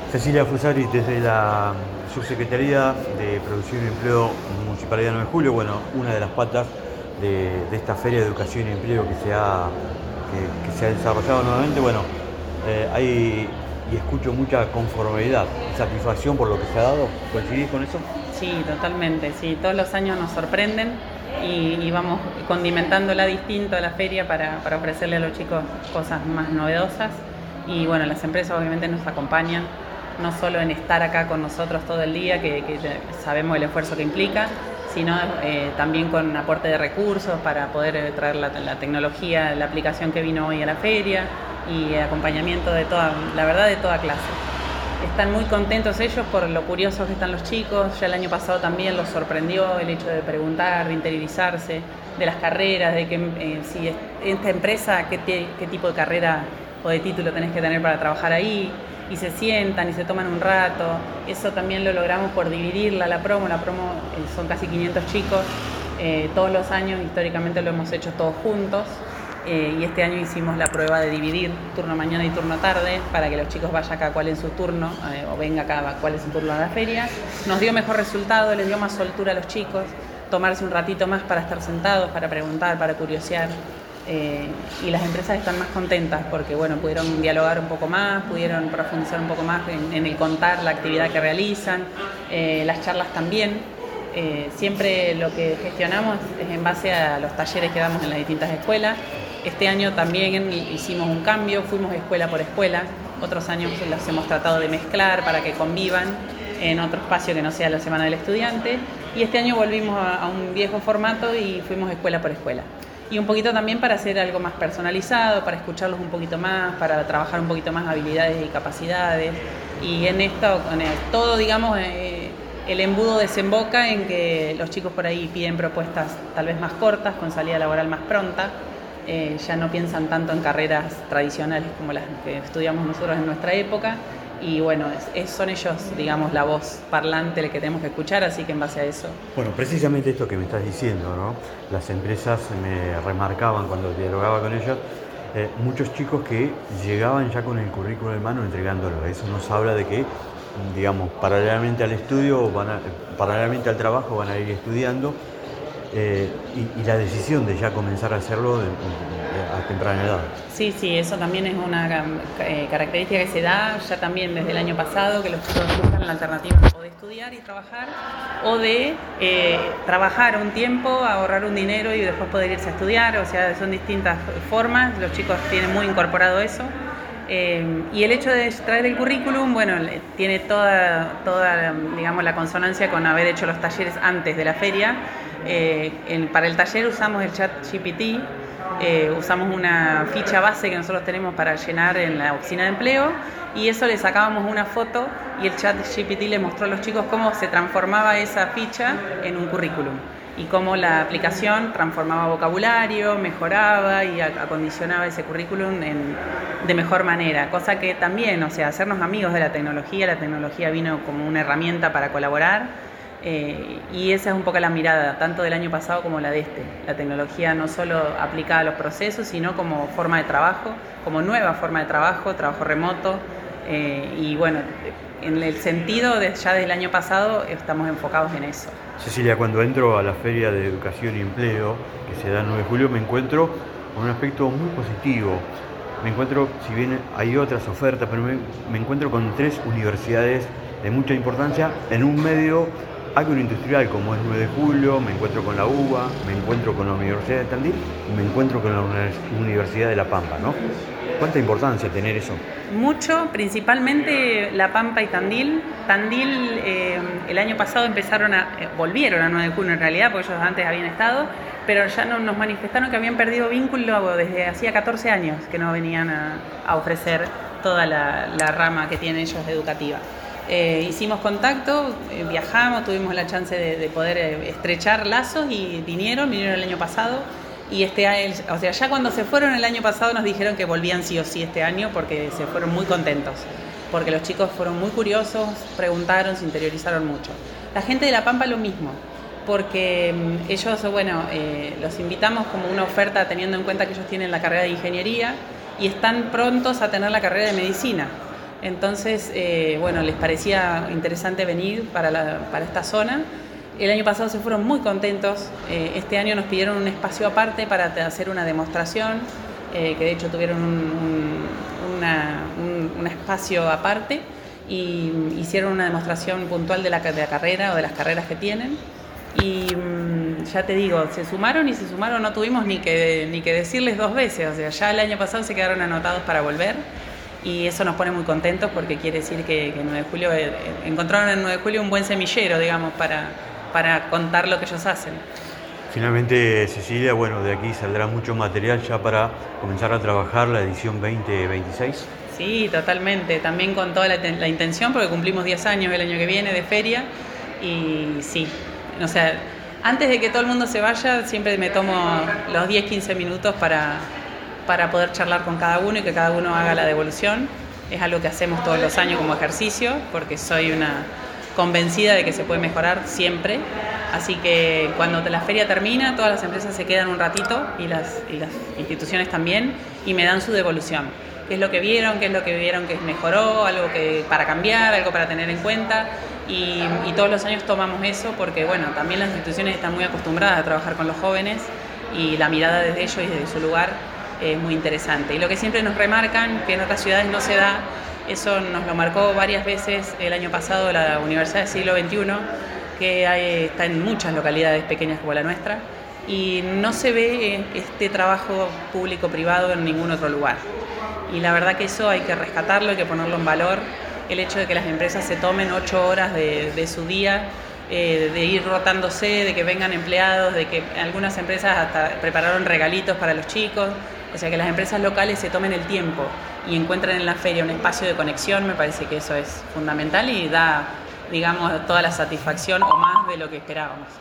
Cecilia Fusari, desde la Subsecretaría de Producción y Empleo Municipalidad 9 de Julio, bueno, una de las patas de esta Feria de Educación y Empleo que se ha desarrollado nuevamente, bueno, hay y escucho mucha conformidad y satisfacción por lo que se ha dado. ¿Coincidís con eso? Sí, totalmente, sí, todos los años nos sorprenden y vamos condimentándola distinto a la feria para ofrecerle a los chicos cosas más novedosas. Y bueno, las empresas obviamente nos acompañan, no solo en estar acá con nosotros todo el día, que sabemos el esfuerzo que implica, sino también con aporte de recursos para poder traer la tecnología, la aplicación que vino hoy a la feria y acompañamiento de toda, la verdad, de toda clase. Están muy contentos ellos por lo curiosos que están los chicos. Ya el año pasado también los sorprendió el hecho de preguntar, de interiorizarse, de las carreras, de que si esta empresa, qué tipo de carrera o de título tenés que tener para trabajar ahí, y se sientan y se toman un rato. Eso también lo logramos por dividirla, la promo son casi 500 chicos, todos los años históricamente lo hemos hecho todos juntos, y este año hicimos la prueba de dividir turno mañana y turno tarde para que los chicos vayan acá cuál es su turno, o venga acá cuál es su turno a la feria. Nos dio mejor resultado, les dio más soltura a los chicos, tomarse un ratito más para estar sentados, para preguntar, para curiosear. Y las empresas están más contentas porque bueno, pudieron dialogar un poco más, pudieron profundizar un poco más en el contar la actividad que realizan, las charlas también. Siempre lo que gestionamos es en base a los talleres que damos en las distintas escuelas. Este año también hicimos un cambio, fuimos escuela por escuela. Otros años los hemos tratado de mezclar para que convivan en otro espacio que no sea la Semana del Estudiante. Y este año volvimos a un viejo formato y fuimos escuela por escuela. Y un poquito también para hacer algo más personalizado, para escucharlos un poquito más, para trabajar un poquito más habilidades y capacidades. Y en esto, todo, digamos, el embudo desemboca en que los chicos por ahí piden propuestas tal vez más cortas, con salida laboral más pronta. Ya no piensan tanto en carreras tradicionales como las que estudiamos nosotros en nuestra época. Y bueno, son ellos, digamos, la voz parlante la que tenemos que escuchar, así que en base a eso. Bueno, precisamente esto que me estás diciendo, ¿no? Las empresas me remarcaban cuando dialogaba con ellos, muchos chicos que llegaban ya con el currículum en mano entregándolo. Eso nos habla de que, digamos, paralelamente al estudio, paralelamente al trabajo van a ir estudiando, y la decisión de ya comenzar a hacerlo a temprana edad. Sí, eso también es una característica que se da ya también desde el año pasado, que los chicos buscan la alternativa o de estudiar y trabajar, o de trabajar un tiempo, ahorrar un dinero y después poder irse a estudiar. O sea, son distintas formas, los chicos tienen muy incorporado eso. Y el hecho de traer el currículum, bueno, tiene toda digamos, la consonancia con haber hecho los talleres antes de la feria. Para el taller usamos el ChatGPT, usamos una ficha base que nosotros tenemos para llenar en la oficina de empleo, y eso le sacábamos una foto y el ChatGPT le mostró a los chicos cómo se transformaba esa ficha en un currículum y cómo la aplicación transformaba vocabulario, mejoraba y acondicionaba ese currículum de mejor manera, cosa que también, o sea, hacernos amigos de la tecnología vino como una herramienta para colaborar. Y esa es un poco la mirada, tanto del año pasado como la de este. La tecnología no solo aplicada a los procesos, sino como forma de trabajo, como nueva forma de trabajo remoto. Y bueno, en el sentido ya desde el año pasado estamos enfocados en eso. Cecilia, cuando entro a la Feria de Educación y Empleo, que se da el 9 de julio, me encuentro con un aspecto muy positivo. Me encuentro, si bien hay otras ofertas, pero me encuentro con 3 universidades de mucha importancia en un medio agroindustrial como es 9 de julio, me encuentro con la UBA, me encuentro con la Universidad de Tandil y me encuentro con la Universidad de La Pampa, ¿no? ¿Cuánta importancia tener eso? Mucho, principalmente La Pampa y Tandil. Tandil el año pasado volvieron a 9 de julio en realidad, porque ellos antes habían estado, pero ya nos manifestaron que habían perdido vínculo desde hacía 14 años que no venían a ofrecer toda la rama que tienen ellos educativa. Hicimos contacto, viajamos, tuvimos la chance de poder estrechar lazos y vinieron el año pasado. Y o sea, ya cuando se fueron el año pasado nos dijeron que volvían sí o sí este año porque se fueron muy contentos, porque los chicos fueron muy curiosos, preguntaron, se interiorizaron mucho. La gente de La Pampa lo mismo, porque ellos, bueno, los invitamos como una oferta teniendo en cuenta que ellos tienen la carrera de ingeniería y están prontos a tener la carrera de medicina. Entonces, bueno, les parecía interesante venir para esta zona. El año pasado se fueron muy contentos. Este año nos pidieron un espacio aparte para hacer una demostración, que de hecho tuvieron un espacio aparte y hicieron una demostración puntual de la carrera o de las carreras que tienen. Y ya te digo, se sumaron, no tuvimos ni que decirles dos veces. O sea, ya el año pasado se quedaron anotados para volver. Y eso nos pone muy contentos porque quiere decir que 9 de julio encontraron en 9 de julio un buen semillero, digamos, para contar lo que ellos hacen. Finalmente, Cecilia, bueno, de aquí saldrá mucho material ya para comenzar a trabajar la edición 2026. Sí, totalmente. También con toda la intención, porque cumplimos 10 años el año que viene de feria. Y sí, o sea, antes de que todo el mundo se vaya, siempre me tomo los 10-15 minutos para poder charlar con cada uno y que cada uno haga la devolución. Es algo que hacemos todos los años como ejercicio, porque soy una convencida de que se puede mejorar siempre. Así que cuando la feria termina, todas las empresas se quedan un ratito y las instituciones también, y me dan su devolución. ¿Qué es lo que vieron? ¿Qué es lo que vieron que mejoró? Algo para cambiar, algo para tener en cuenta. Y todos los años tomamos eso porque, bueno, también las instituciones están muy acostumbradas a trabajar con los jóvenes y la mirada desde ellos y desde su lugar es muy interesante. Y lo que siempre nos remarcan, que en otras ciudades no se da, eso nos lo marcó varias veces el año pasado la Universidad del Siglo XXI, que está en muchas localidades pequeñas como la nuestra, y no se ve este trabajo público-privado en ningún otro lugar. Y la verdad que eso hay que rescatarlo, hay que ponerlo en valor, el hecho de que las empresas se tomen 8 horas de su día, de ir rotándose, de que vengan empleados, de que algunas empresas hasta prepararon regalitos para los chicos. O sea, que las empresas locales se tomen el tiempo y encuentren en la feria un espacio de conexión, me parece que eso es fundamental y da, digamos, toda la satisfacción o más de lo que esperábamos.